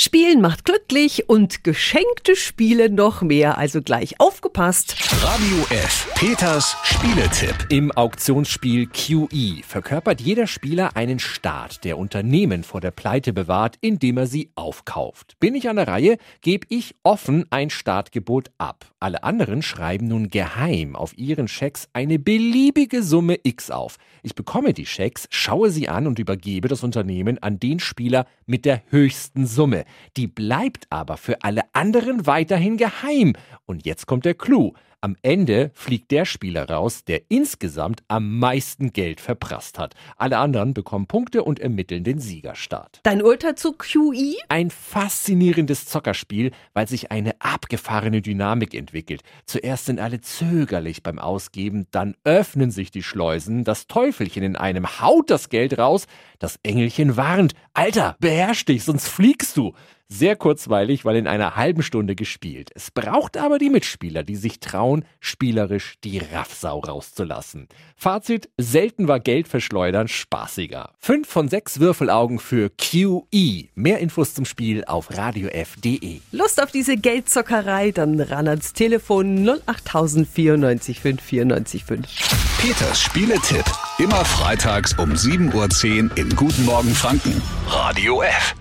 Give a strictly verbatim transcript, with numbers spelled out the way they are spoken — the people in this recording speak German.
Spielen macht glücklich und geschenkte Spiele noch mehr, also gleich aufgepasst. Radio F. Peters Spieletipp. Im Auktionsspiel Q E verkörpert jeder Spieler einen Staat, der Unternehmen vor der Pleite bewahrt, indem er sie aufkauft. Bin ich an der Reihe, gebe ich offen ein Startgebot ab. Alle anderen schreiben nun geheim auf ihren Schecks eine beliebige Summe X auf. Ich bekomme die Schecks, schaue sie an und übergebe das Unternehmen an den Spieler mit der höchsten Summe. Die bleibt aber für alle anderen weiterhin geheim. Und jetzt kommt der Clou. Am Ende fliegt der Spieler raus, der insgesamt am meisten Geld verprasst hat. Alle anderen bekommen Punkte und ermitteln den Siegerstart. Dein Urteil zu Q E? Ein faszinierendes Zockerspiel, weil sich eine abgefahrene Dynamik entwickelt. Zuerst sind alle zögerlich beim Ausgeben, dann öffnen sich die Schleusen, das Teufelchen in einem haut das Geld raus, das Engelchen warnt: Alter, beherrsch dich, sonst fliegst du. Sehr kurzweilig, weil in einer halben Stunde gespielt. Es braucht aber die Mitspieler, die sich trauen, spielerisch die Raffsau rauszulassen. Fazit: selten war Geld verschleudern spaßiger. Fünf von sechs Würfelaugen für Q E. Mehr Infos zum Spiel auf radiof punkt de. Lust auf diese Geldzockerei? Dann ran ans Telefon null acht null vier neun fünf vier neun fünf. Peters Spieletipp. Immer freitags um sieben Uhr zehn in Guten Morgen Franken. Radio F.